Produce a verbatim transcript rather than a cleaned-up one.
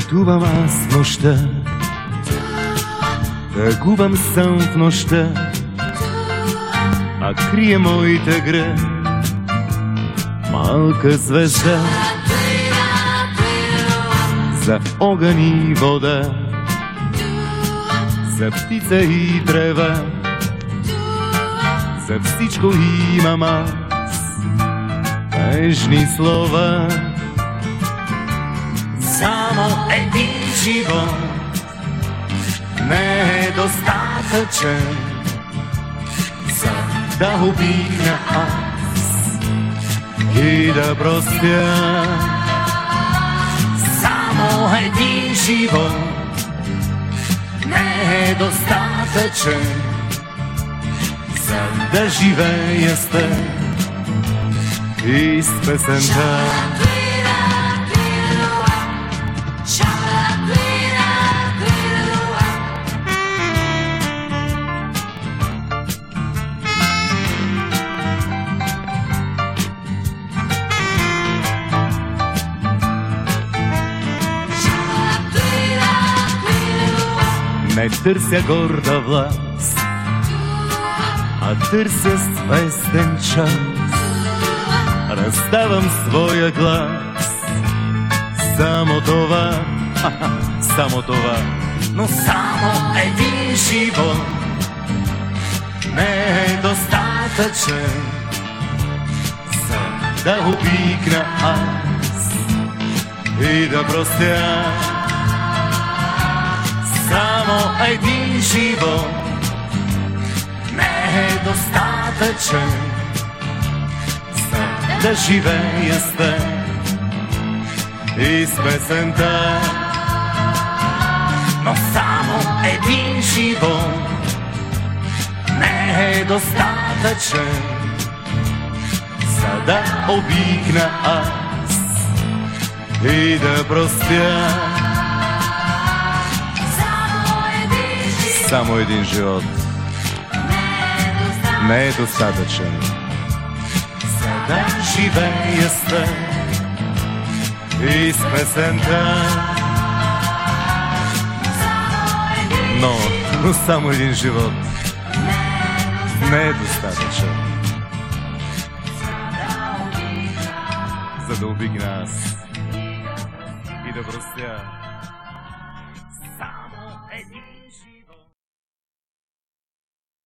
Пътувам аз в нощта, да губам сън в нощта, а крие моите гръб малка звезда. За огън и вода, за птица и трева, за всичко имам аз нежни слова. Само един живот не е достатъчен, за да обикна аз и да простя. Само един живот не е достатъчен, за да живея с теб и с песента. Не търся горда власт, а търся свестен час. Раздавам своя глас, само това, само това. Но само един живот не е достатъчен, за да обикна аз и да простя. Само един живот не е достатъчен, за да живея с теб и с песента. Но само един живот не е достатъчен, за да обикна аз и да простя. Само един живот не е достатъчен, за да живея с теб и с песента. Но, но само един живот не е достатъчен, за да обикна аз и да простя.